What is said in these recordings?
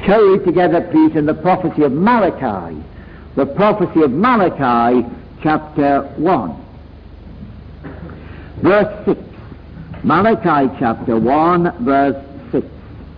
Shall we read together, please, in the prophecy of Malachi? The prophecy of Malachi, chapter 1. Verse 6. Malachi chapter 1, verse 6.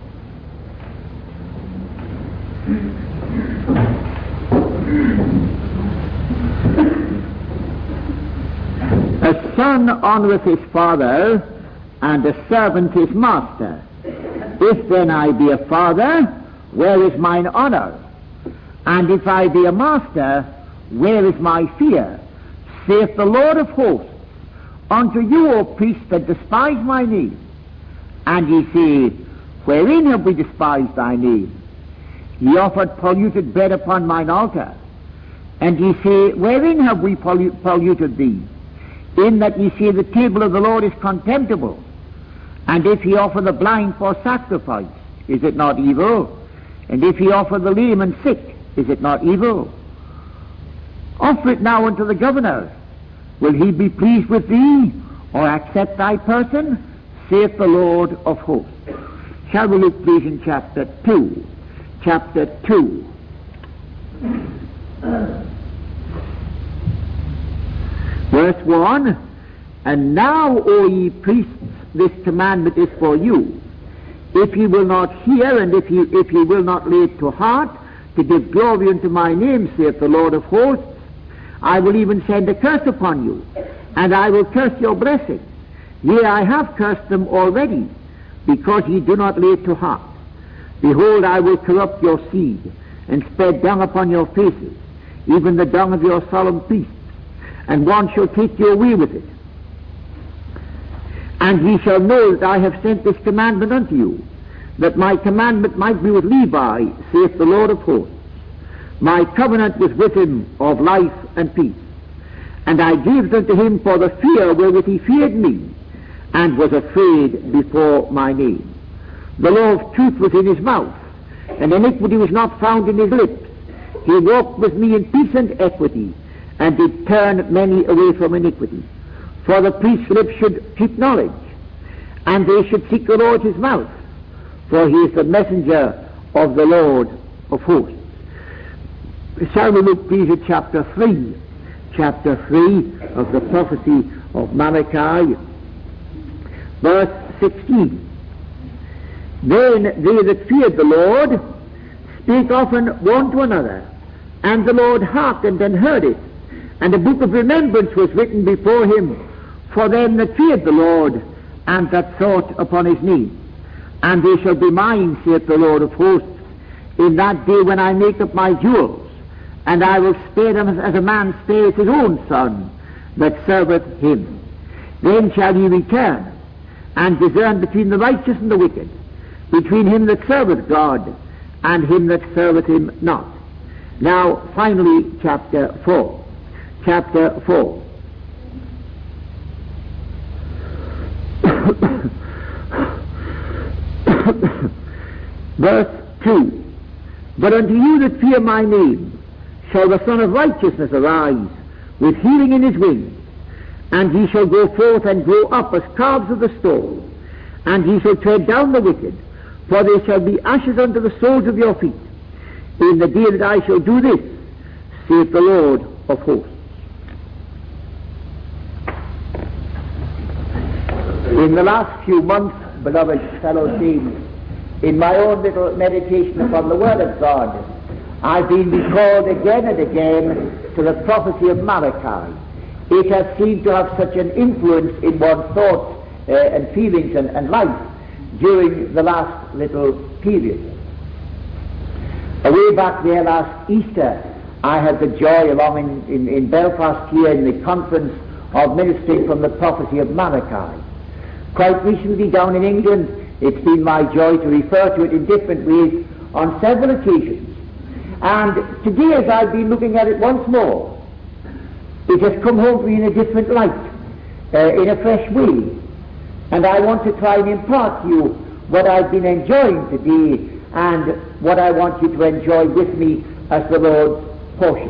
A son honoureth his father, and a servant his master. If then I be a father, where is mine honour? And if I be a master, where is my fear? Saith the Lord of hosts, unto you, O priests that despise my name. And ye say, wherein have we despised thy name? Ye offered polluted bread upon mine altar. And ye say, wherein have we polluted thee? In that ye say the table of the Lord is contemptible. And if he offer the blind for sacrifice, is it not evil? And if he offer the lame and sick, is it not evil? Offer it now unto the governor. Will he be pleased with thee, or accept thy person? Saith the Lord of hosts. Shall we look, please, in chapter 2? Chapter 2. Verse 1. And now, O ye priests, this commandment is for you. If ye will not hear, and if ye will not lay it to heart, to give glory unto my name, saith the Lord of hosts, I will even send a curse upon you, and I will curse your blessing. Yea, I have cursed them already, because ye do not lay it to heart. Behold, I will corrupt your seed, and spread dung upon your faces, even the dung of your solemn feasts, and one shall take you away with it. And ye shall know that I have sent this commandment unto you, that my commandment might be with Levi, saith the Lord of hosts. My covenant was with him of life and peace. And I gave unto him for the fear wherewith he feared me, and was afraid before my name. The law of truth was in his mouth, and iniquity was not found in his lips. He walked with me in peace and equity, and did turn many away from iniquity. For the priest's lips should keep knowledge, and they should seek the Lord his mouth, for he is the messenger of the Lord of hosts. Shall we look, please, at chapter 3? Chapter 3 of the prophecy of Malachi, verse 16. Then they that feared the Lord spake often one to another, and the Lord hearkened and heard it, and a book of remembrance was written before him for them that feared the Lord, and that thought upon his name. And they shall be mine, saith the Lord of hosts, in that day when I make up my jewels, and I will spare them as a man spares his own son that serveth him. Then shall ye return, and discern between the righteous and the wicked, between him that serveth God, and him that serveth him not. Now, finally, chapter 4. Chapter 4. Verse 2. But unto you that fear my name shall the Son of Righteousness arise, with healing in his wings, and he shall go forth and grow up as calves of the stall, and he shall tread down the wicked, for they shall be ashes unto the soles of your feet, in the day that I shall do this, saith the Lord of hosts. In the last few months, beloved fellow saints, in my own little meditation upon the Word of God, I've been recalled again and again to the prophecy of Malachi. It has seemed to have such an influence in one's thoughts and feelings and life during the last little period. Away back there last Easter, I had the joy along in Belfast here in the conference of ministering from the prophecy of Malachi. Quite recently down in England, it's been my joy to refer to it in different ways on several occasions. And today, as I've been looking at it once more, it has come home to me in a different light, in a fresh way. And I want to try and impart to you what I've been enjoying today and what I want you to enjoy with me as the Lord's portion.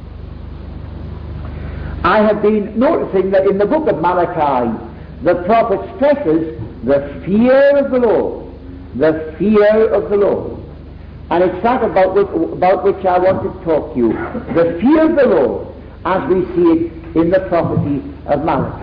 I have been noticing that in the book of Malachi, the prophet stresses the fear of the Lord. The fear of the Lord. And it's that about which I want to talk to you. The fear of the Lord, as we see it in the prophecy of Malachi.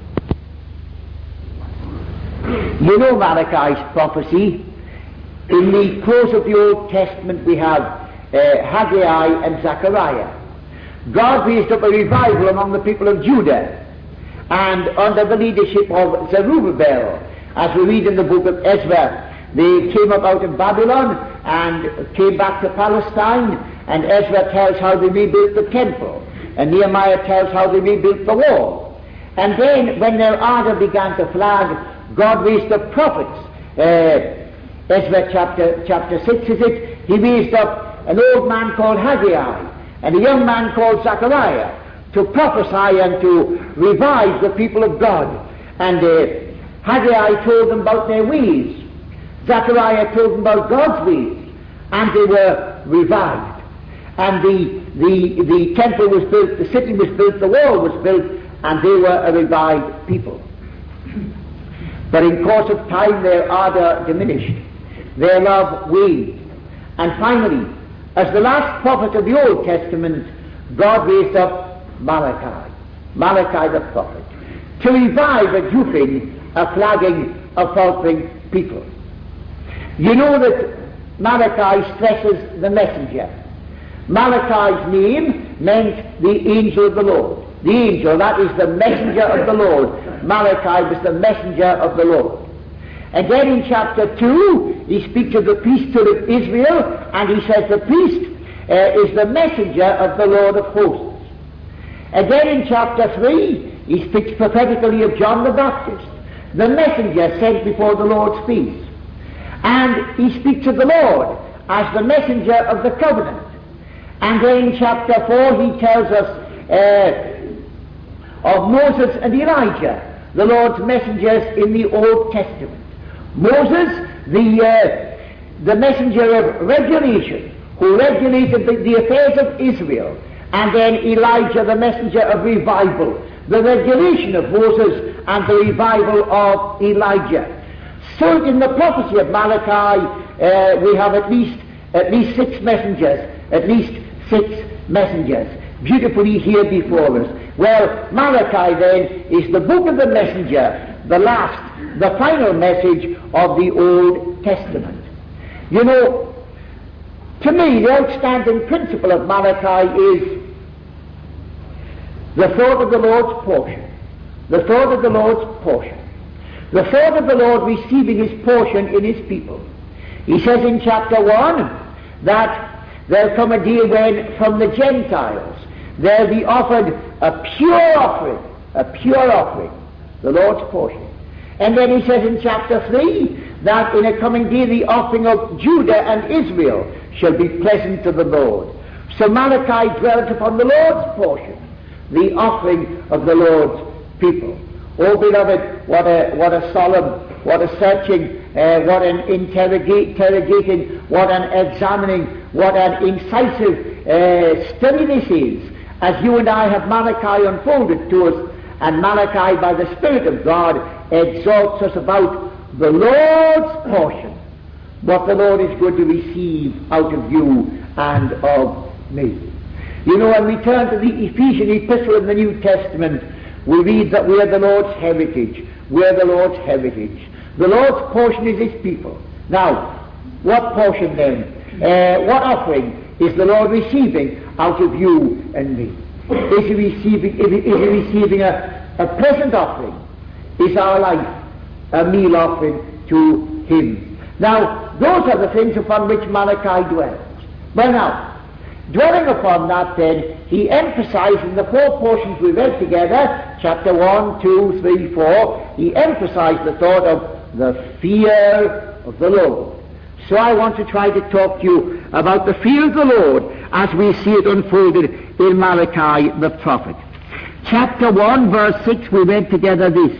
You know Malachi's prophecy. In the close of the Old Testament we have Haggai and Zechariah. God raised up a revival among the people of Judah, and under the leadership of Zerubbabel, as we read in the book of Ezra, they came up out of Babylon and came back to Palestine, and Ezra tells how they rebuilt the temple, and Nehemiah tells how they rebuilt the wall. And then when their ardor began to flag, God raised up prophets. Ezra chapter 6 is it? He raised up an old man called Haggai and a young man called Zechariah to prophesy and to revive the people of God. And Haggai told them about their ways. Zechariah told them about God's ways. And they were revived. And the temple was built, the city was built, the wall was built, and they were a revived people. But in course of time their ardor diminished. Their love waned. And finally, as the last prophet of the Old Testament, God raised up Malachi the prophet, to revive a drooping, a flagging, a faltering people. You know that Malachi stresses the messenger. Malachi's name meant the angel of the Lord. The angel, that is the messenger of the Lord. Malachi was the messenger of the Lord. And then in chapter 2, he speaks of the priesthood of Israel, and he says the priest is the messenger of the Lord of hosts. And then in chapter 3, he speaks prophetically of John the Baptist, the messenger sent before the Lord's feast. And he speaks of the Lord as the messenger of the covenant. And then in chapter 4, he tells us of Moses and Elijah, the Lord's messengers in the Old Testament. Moses, the messenger of regulation, who regulated the affairs of Israel, and then Elijah, the messenger of revival, the regulation of Moses and the revival of Elijah. So in the prophecy of Malachi, we have at least 6 messengers, beautifully here before us. Well, Malachi then is the book of the messenger, the final message of the Old Testament. You know, to me, the outstanding principle of Malachi is the thought of the Lord's portion. The thought of the Lord's portion. The thought of the Lord receiving his portion in his people. He says in chapter 1 that there'll come a day when from the Gentiles there'll be offered a pure offering, the Lord's portion. And then he says in chapter 3 that in a coming day the offering of Judah and Israel shall be pleasant to the Lord. So Malachi dwelt upon the Lord's portion, the offering of the Lord's people. Oh, beloved, what a solemn, what a searching, what an interrogating, what an examining, what an incisive study this is, as you and I have Malachi unfolded to us, and Malachi, by the Spirit of God, exhorts us about the Lord's portion, what the Lord is going to receive out of you and of me. You know, when we turn to the Ephesian epistle in the New Testament, we read that we are the Lord's heritage. We are the Lord's heritage. The Lord's portion is his people. Now, what portion then? What offering is the Lord receiving out of you and me? Is he receiving a present offering? Is our life a meal offering to him? Now, those are the things upon which Malachi dwells. Well now, dwelling upon that then, he emphasizes the 4 portions we read together, chapter 1, 2, 3, 4, he emphasized the thought of the fear of the Lord. So I want to try to talk to you about the fear of the Lord as we see it unfolded in Malachi the prophet. Chapter 1, verse 6, we read together this: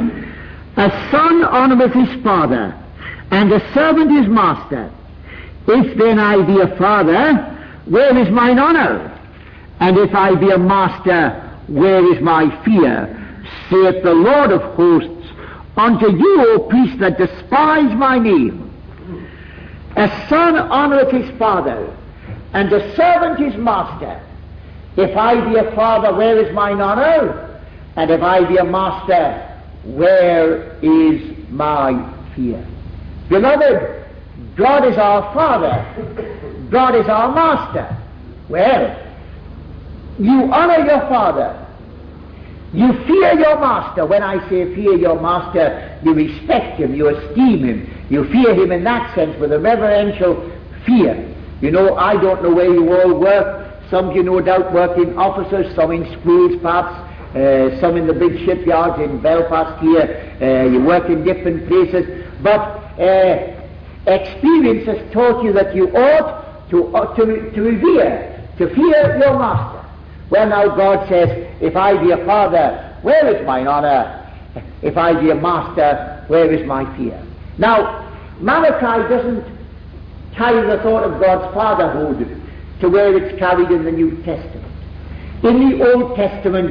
A son honoureth his father, and a servant his master. If then I be a father, where is mine honour? And if I be a master, where is my fear? Saith the Lord of hosts, unto you, O priests that despise my name. A son honoureth his father, and a servant his master. If I be a father, where is mine honour? And if I be a master, where is my fear? Beloved, God is our Father. God is our Master. Well, you honour your Father. You fear your Master. When I say fear your Master, you respect him, you esteem him. You fear him in that sense with a reverential fear. You know, I don't know where you all work. Some of you no doubt work in offices, some in schools perhaps, some in the big shipyards in Belfast here. You work in different places. But experience has taught you that you ought to revere, to fear your Master. Well, now God says, if I be a father, where is mine honour? If I be a master, where is my fear? Now, Malachi doesn't carry the thought of God's fatherhood to where it's carried in the New Testament. In the Old Testament,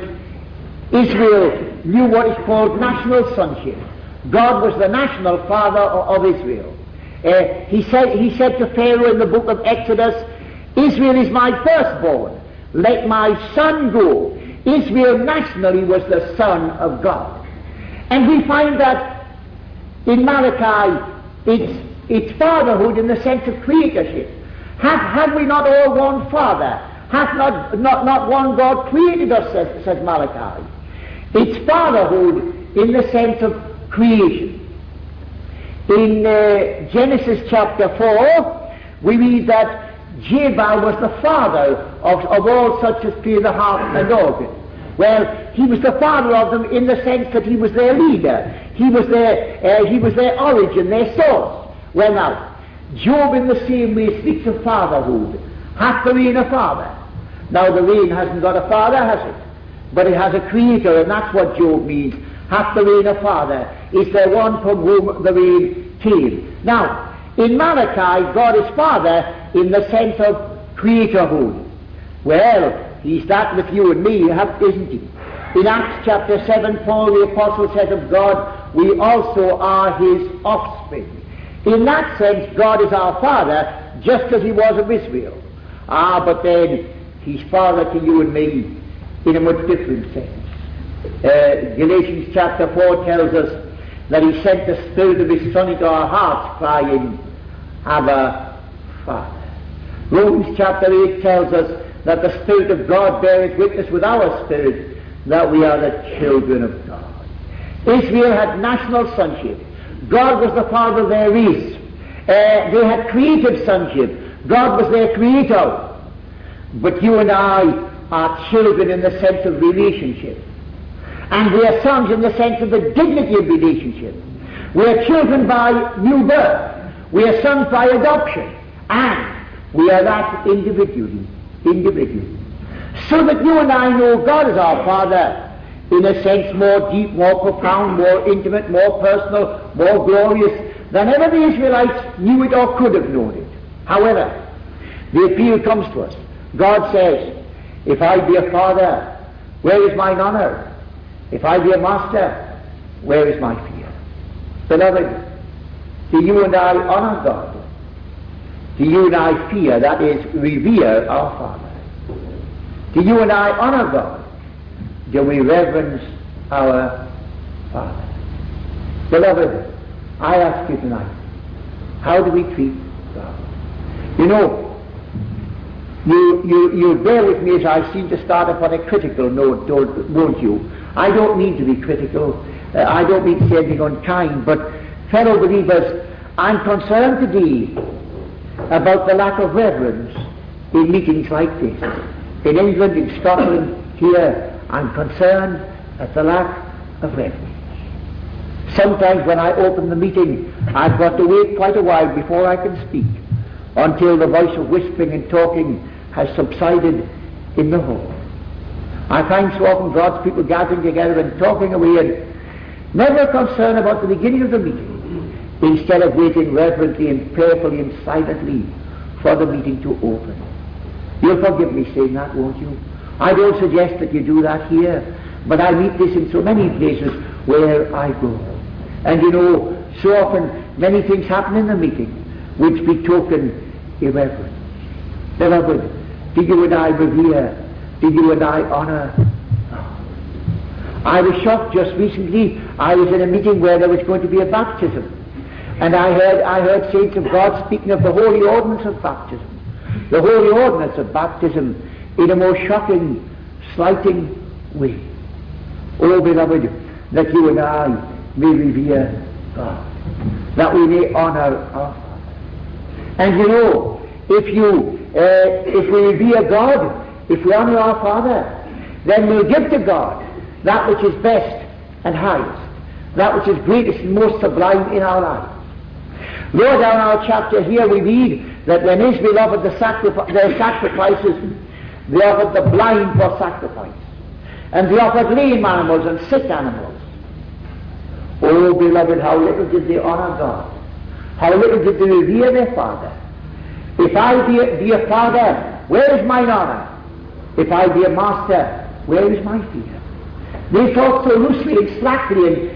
Israel knew what is called national sonship. God was the national father of Israel. He said to Pharaoh in the book of Exodus, Israel is my firstborn, let my son go. Israel nationally was the son of God. And we find that in Malachi, it's fatherhood in the sense of creatorship. Have we not all one Father? Hath not one God created us, says Malachi. It's fatherhood in the sense of creation. In Genesis chapter 4, we read that Jabal was the father of all such as play the harp and organ. Well, he was the father of them in the sense that he was their leader. He was their origin, their source. Well now, Job in the same way speaks of fatherhood. Hath the rain a father? Now the rain hasn't got a father, has it? But it has a creator, and that's what Job means. Hath the rain a father? Is there one from whom the rain came? Now, in Malachi, God is Father in the sense of creatorhood. Well, he's that with you and me, isn't he? In Acts chapter 7, Paul the Apostle says of God, we also are his offspring. In that sense, God is our Father, just as he was of Israel. But then, he's Father to you and me in a much different sense. Galatians chapter 4 tells us that he sent the Spirit of his Son into our hearts, crying, Abba, Father. Romans chapter 8 tells us that the Spirit of God beareth witness with our spirit that we are the children of God. Israel had national sonship. God was the Father of their race. They had creative sonship. God was their creator. But you and I are children in the sense of relationship. And we are sons in the sense of the dignity of relationship. We are children by new birth. We are sons by adoption. And we are that individually. So that you and I know God is our Father in a sense more deep, more profound, more intimate, more personal, more glorious than ever the Israelites knew it or could have known it. However, the appeal comes to us. God says, if I be a father, where is mine honor? If I be a master, where is my fear? Beloved, do you and I honor God? Do you and I fear, that is, revere our Father? Do you and I honor God? Do we reverence our Father? Beloved, I ask you tonight, how do we treat God? You know, you bear with me as I seem to start upon a critical note, won't you? I don't mean to be critical. I don't mean to say anything unkind, but fellow believers, I'm concerned today about the lack of reverence in meetings like this. In England, in Scotland, here, I'm concerned at the lack of reverence. Sometimes when I open the meeting, I've got to wait quite a while before I can speak, until the voice of whispering and talking has subsided in the hall. I find so often God's people gathering together and talking away and never concerned about the beginning of the meeting, instead of waiting reverently and prayerfully and silently for the meeting to open. You'll forgive me saying that, won't you? I don't suggest that you do that here, but I meet this in so many places where I go. And you know, so often many things happen in the meeting. which betoken irreverence. Beloved, do you and I revere? Do you and I honor? I was shocked just recently. I was in a meeting where there was going to be a baptism. And I heard saints of God speaking of the holy ordinance of baptism. The holy ordinance of baptism in a most shocking, slighting way. Oh, beloved, that you and I may revere God, that we may honor our Father. And you know, if we revere God, if we honor our Father, then we'll give to God that which is best and highest, that which is greatest and most sublime in our lives. Lower down our chapter here we read that when Israel offered their sacrifices, they offered the blind for sacrifice, and they offered lame animals and sick animals. Oh, beloved, how little did they honor God, how little did they revere their Father. If I be a father, where is mine honor? If I be a master, where is my fear? They talk so loosely and slackly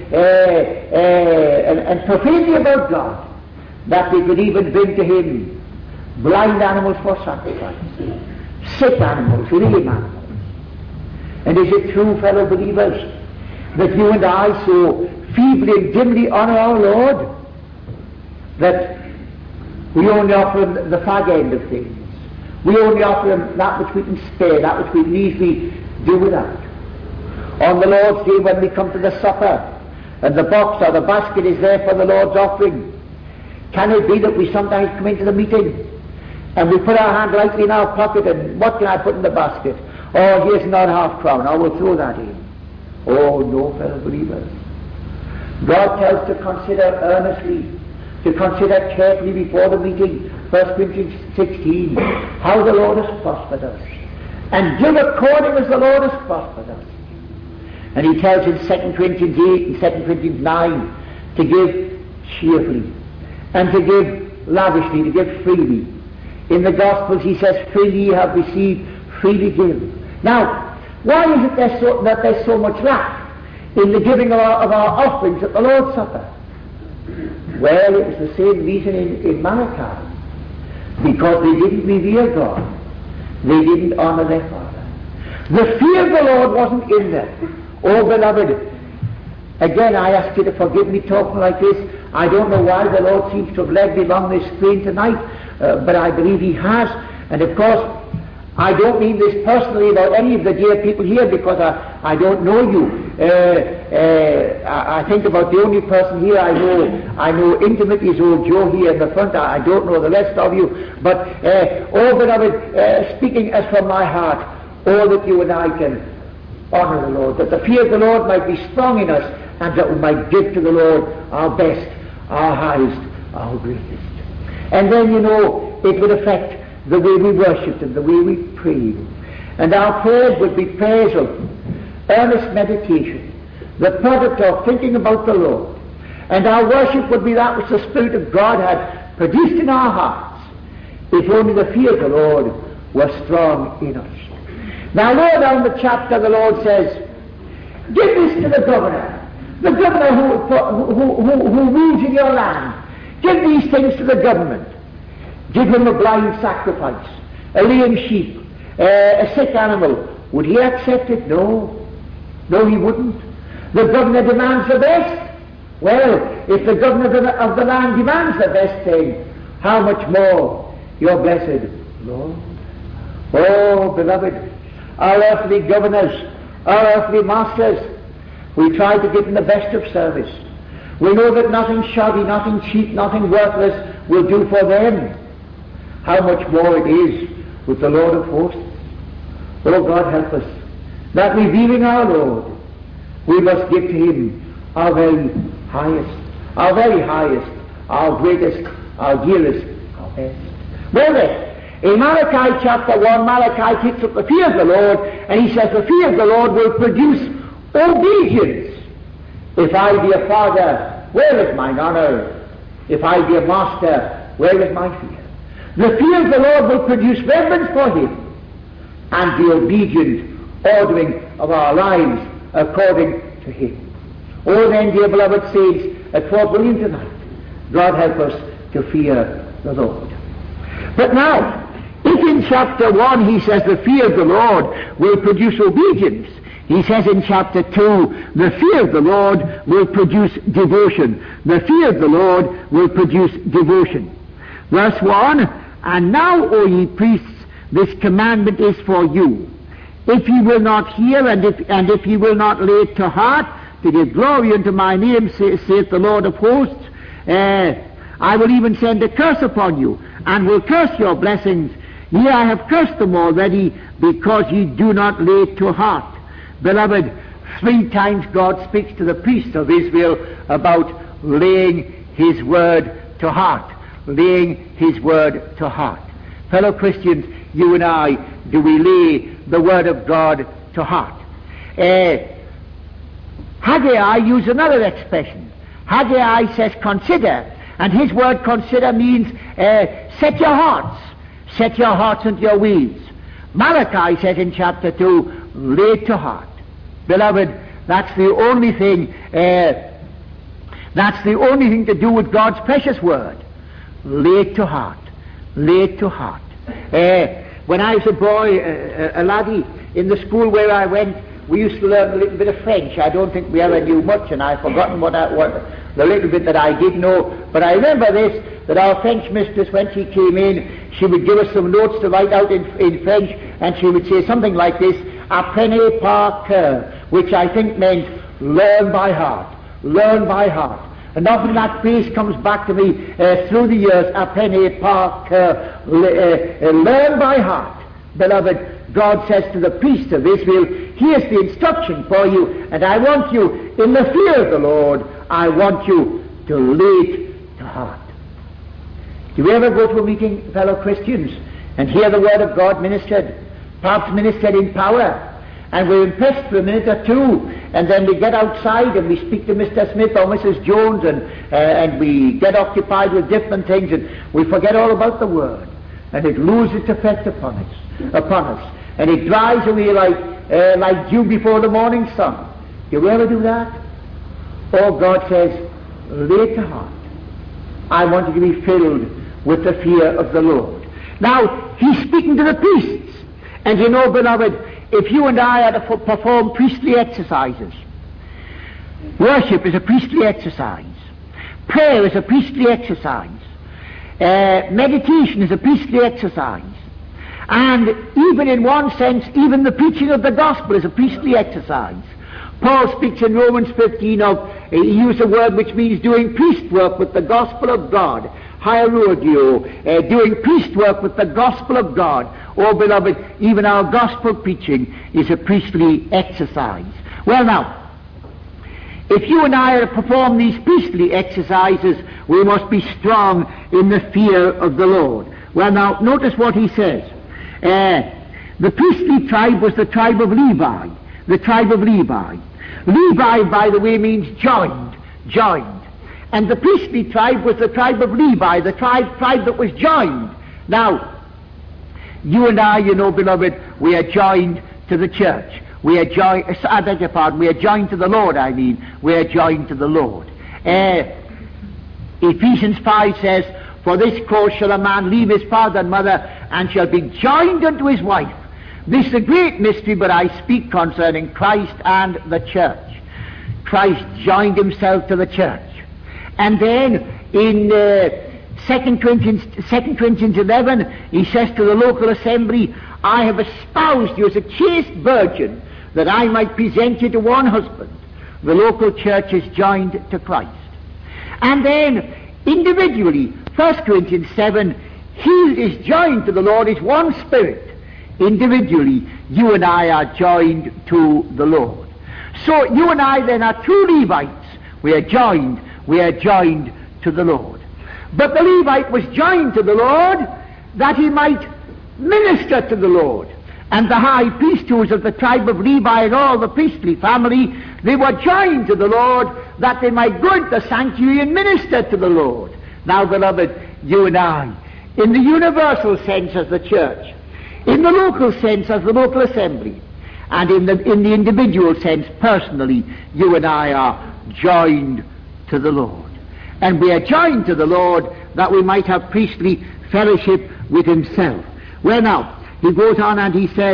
and profanely about God that they could even bring to him blind animals for sacrifice, sick animals, lame animals. And is it true, fellow believers, that you and I so feebly and dimly honor our Lord that we only offer him the fag end of things? We only offer him that which we can spare, that which we can easily do without. On the Lord's Day, when we come to the supper, and the box or the basket is there for the Lord's offering, can it be that we sometimes come into the meeting and we put our hand lightly in our pocket, and what can I put in the basket? Oh, here's not half-crown, I will throw that in. Oh, no, fellow believers. God tells us to consider earnestly, to consider carefully before the meeting, 1 Corinthians 16, how the Lord has prospered us, and give according as the Lord has prospered us. And he tells in 2 Corinthians 8 and 2 Corinthians 9 to give cheerfully, and to give lavishly, to give freely. In the Gospels he says, freely ye have received, freely give. Now, why is it that there's so much lack in the giving of our offerings at the Lord's Supper? Well, it was the same reason in Malachi. Because they didn't revere God. They didn't honor their Father. The fear of the Lord wasn't in them. Oh, beloved, again I ask you to forgive me talking like this. I don't know why the Lord seems to have led me along this train tonight, but I believe he has. And of course, I don't mean this personally about any of the dear people here, because I don't know you. I think about the only person here I know intimately is old Joe here in the front. I don't know the rest of you. But, oh beloved, speaking as from my heart, all that you and I can honor the Lord, that the fear of the Lord might be strong in us, and that we might give to the Lord our best, our highest, our greatest. And then, you know, it would affect the way we worshipped and the way we prayed. And our prayers would be prayers of earnest meditation, the product of thinking about the Lord. And our worship would be that which the Spirit of God had produced in our hearts, if only the fear of the Lord was strong in us. Now, lower down the chapter, the Lord says, give this to the governor who rules in your land. Give these things to the government. Give him a blind sacrifice, a lame sheep, a sick animal. Would he accept it? No. No, he wouldn't. The governor demands the best. Well, if the governor of the land demands the best thing, how much more your blessed Lord? Oh, beloved, our earthly governors, our earthly masters, we try to give them the best of service. We know that nothing shoddy, nothing cheap, nothing worthless will do for them. How much more it is with the Lord of hosts. Oh, God help us, that revering our Lord, we must give to him our very highest, our greatest, our dearest, our best. Well then, in Malachi chapter 1, Malachi takes up the fear of the Lord, and he says the fear of the Lord will produce obedience. If I be a father, where is mine honor? If I be a master, where is my fear? The fear of the Lord will produce reverence for him, and the obedient ordering of our lives according to him. Oh then, dear beloved saints, at Fort William tonight, God help us to fear the Lord. But now, if in chapter 1 he says the fear of the Lord will produce obedience, he says in chapter 2, the fear of the Lord will produce devotion. The fear of the Lord will produce devotion. Verse 1, and now, O ye priests, this commandment is for you. If ye will not hear, and if ye will not lay it to heart, to give glory unto my name, saith the Lord of hosts, I will even send a curse upon you, and will curse your blessings. Yea, I have cursed them already, because ye do not lay it to heart. Beloved, 3 times God speaks to the priests of Israel about laying his word to heart. Laying his word to heart. Fellow Christians, you and I, do we lay the word of God to heart? Haggai used another expression. Haggai says consider, and his word consider means set your hearts into your wheels. Malachi says in chapter 2, lay it to heart. Beloved, that's the only thing to do with God's precious word. Lay it to heart. Lay it to heart. When I was a boy, a laddie, in the school where I went, we used to learn a little bit of French. I don't think we ever knew much, and I've forgotten what the little bit that I did know. But I remember this, that our French mistress, when she came in, she would give us some notes to write out in French, and she would say something like this, apprenez par cœur, which I think meant learn by heart. Learn by heart. And often that phrase comes back to me through the years, apprenez par cœur, learn by heart. Beloved, God says to the priests of Israel, here's the instruction for you, and I want you, in the fear of the Lord, I want you to lay it to heart. Do you ever go to a meeting, fellow Christians, and hear the word of God ministered, perhaps ministered in power, and we're impressed for a minute or two, and then we get outside and we speak to Mr. Smith or Mrs. Jones, and we get occupied with different things, and we forget all about the word, and it loses its effect upon us, and it dries away like dew before the morning sun. Do you ever do that? Oh, God says, lay it to heart. I want you to be filled with the fear of the Lord. Now, he's speaking to the priests, and you know, beloved, if you and I are to perform priestly exercises, worship is a priestly exercise, prayer is a priestly exercise, meditation is a priestly exercise, and even in one sense, even the preaching of the gospel is a priestly exercise. Paul speaks in Romans 15 of, he used a word which means doing priest work with the gospel of God, hierodio, doing priest work with the gospel of God. Oh, beloved, even our gospel preaching is a priestly exercise. Well, now, if you and I are to perform these priestly exercises, we must be strong in the fear of the Lord. Well, now, notice what he says. The priestly tribe was the tribe of Levi. The tribe of Levi. Levi, by the way, means joined. And the priestly tribe was the tribe of Levi, the tribe that was joined. Now, you and I, you know, beloved, we are joined to the church. We are joined, I beg your pardon, we are joined to the Lord, We are joined to the Lord. Ephesians 5 says, for this cause shall a man leave his father and mother, and shall be joined unto his wife. This is a great mystery, but I speak concerning Christ and the church. Christ joined himself to the church. And then in 2 Corinthians 11, he says to the local assembly, I have espoused you as a chaste virgin, that I might present you to one husband. The local church is joined to Christ. And then individually, 1 Corinthians 7, he is joined to the Lord, is one spirit. Individually, you and I are joined to the Lord. So you and I then are two Levites. We are joined to the Lord. But the Levite was joined to the Lord that he might minister to the Lord. And the high priest, who was of the tribe of Levi and all the priestly family, they were joined to the Lord that they might go into the sanctuary and minister to the Lord. Now, beloved, you and I, in the universal sense as the church, in the local sense as the local assembly, and in the individual sense personally, you and I are joined to the Lord. And we are joined to the Lord that we might have priestly fellowship with himself. Well now, he goes on and he says,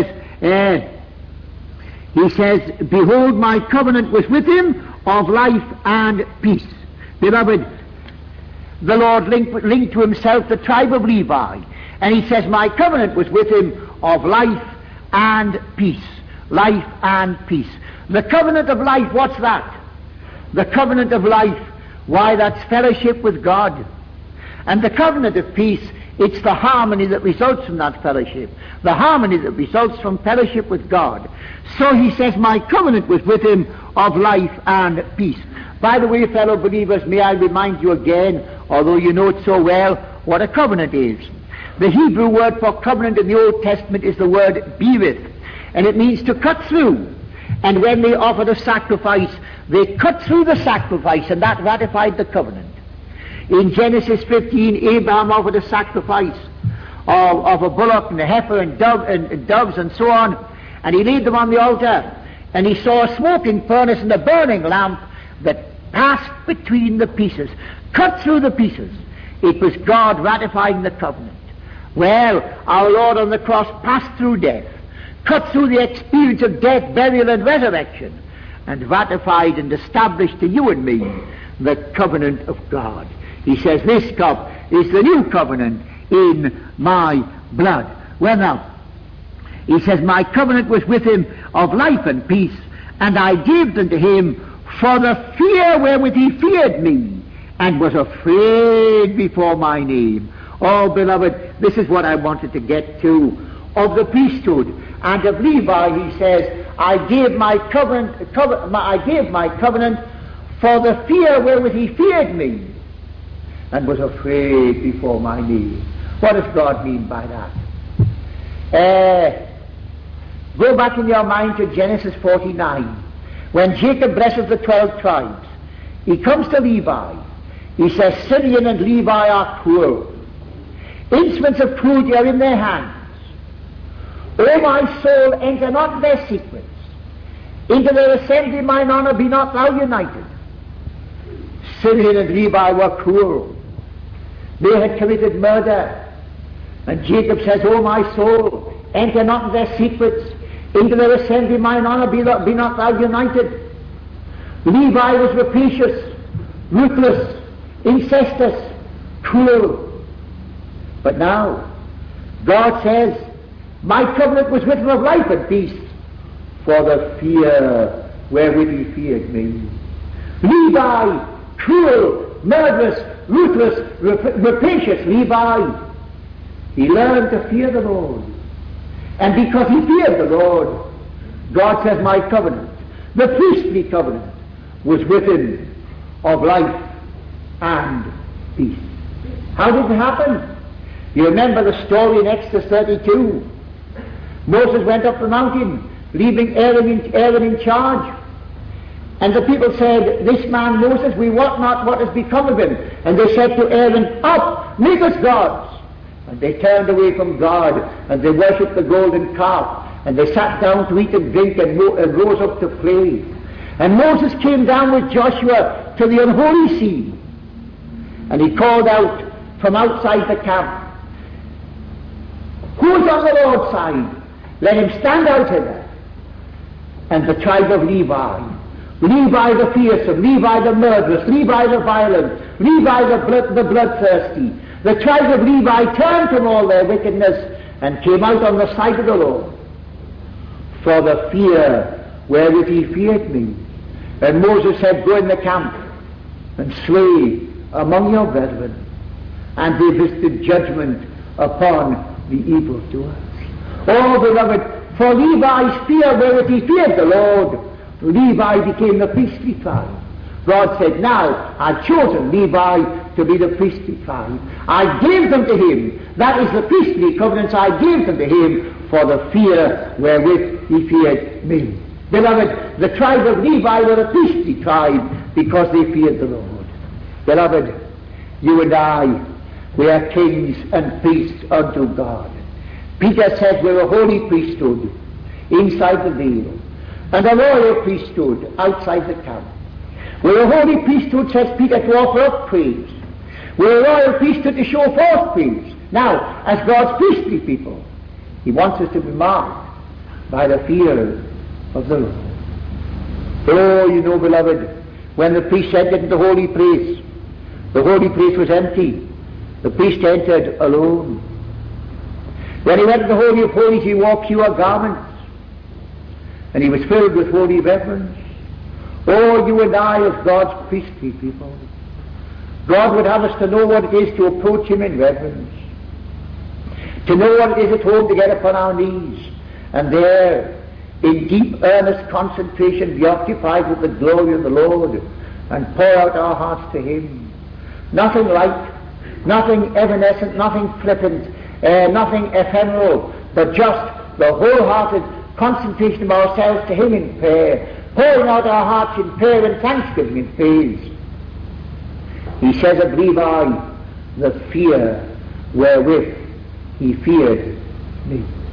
behold, my covenant was with him of life and peace. Beloved, the Lord linked to himself the tribe of Levi, and he says, my covenant was with him of life and peace. Life and peace. The covenant of life, what's that? The covenant of life, why, that's fellowship with God. And the covenant of peace, it's the harmony that results from that fellowship. The harmony that results from fellowship with God. So he says, my covenant was with him of life and peace. By the way, fellow believers, may I remind you again, although you know it so well, what a covenant is. The Hebrew word for covenant in the Old Testament is the word berith, and it means to cut through. And when they offered a sacrifice, they cut through the sacrifice, and that ratified the covenant. In Genesis 15, Abraham offered a sacrifice of a bullock and a heifer and doves and so on, and he laid them on the altar, and he saw a smoking furnace and a burning lamp that passed between the pieces, cut through the pieces. It was God ratifying the covenant. Well, our Lord on the cross passed through death, cut through the experience of death, burial, and resurrection, and ratified and established to you and me the covenant of God. He says, this cup is the new covenant in my blood. Well now, he says, my covenant was with him of life and peace, and I gave unto him for the fear wherewith he feared me, and was afraid before my name. Oh, beloved, this is what I wanted to get to. Of the priesthood and of Levi, he says, I gave my covenant for the fear wherewith he feared me, and was afraid before my name. What does God mean by that? Go back in your mind to Genesis 49. When Jacob blesses the 12 tribes, he comes to Levi. He says, Simeon and Levi are cruel. Instruments of cruelty are in their hands. O my soul, enter not their secrets. Into their assembly mine honor be not thou united. Simeon and Levi were cruel. They had committed murder. And Jacob says, O my soul, enter not their secrets. Into their assembly mine honor be not thou united. Levi was rapacious, ruthless, incestuous, cruel. But now, God says, my covenant was with him of life and peace, for the fear wherewith he feared me. Levi, cruel, murderous, ruthless, rapacious Levi, he learned to fear the Lord. And because he feared the Lord, God says, my covenant, the priestly covenant, was with him of life and peace. How did it happen? You remember the story in Exodus 32. Moses went up the mountain, leaving Aaron in charge. And the people said, this man Moses, we wot not what has become of him. And they said to Aaron, up, make us gods. And they turned away from God, and they worshipped the golden calf, and they sat down to eat and drink, and rose up to play. And Moses came down with Joshua to the unholy sea, and he called out from outside the camp, who is on the Lord's side? Let him stand out hither. And the tribe of Levi, Levi the fearsome, Levi the murderous, Levi the violent, Levi the bloodthirsty, the tribe of Levi turned from all their wickedness and came out on the side of the Lord, for the fear wherewith he feared me. And Moses said, go in the camp and slay among your brethren. And they visited judgment upon the evildoers. Oh, beloved, for Levi's fear wherewith he feared the Lord, Levi became the priestly tribe. God said, now I've chosen Levi to be the priestly tribe. I gave them to him. That is the priestly covenants I gave them to him for the fear wherewith he feared me. Beloved, the tribe of Levi were a priestly tribe because they feared the Lord. Beloved, you and I, we are kings and priests unto God. Peter said we're a holy priesthood inside the veil, and a royal priesthood outside the camp. We're a holy priesthood, says Peter, to offer up praise. We're a royal priesthood to show forth praise. Now, as God's priestly people, he wants us to be marked by the fear of the Lord. Oh, you know, beloved, when the priest entered into the holy place was empty. The priest entered alone. When he went to the Holy of Holies, he wore pure garments, and he was filled with holy reverence. Oh, you and I, as God's priestly people, God would have us to know what it is to approach him in reverence, to know what it is at home to get upon our knees, and there, in deep, earnest concentration, be occupied with the glory of the Lord, and pour out our hearts to him. Nothing light, nothing evanescent, nothing flippant, nothing ephemeral, but just the wholehearted concentration of ourselves to him in prayer, pouring out our hearts in prayer and thanksgiving and praise. He says of Levi, the fear wherewith he feared me.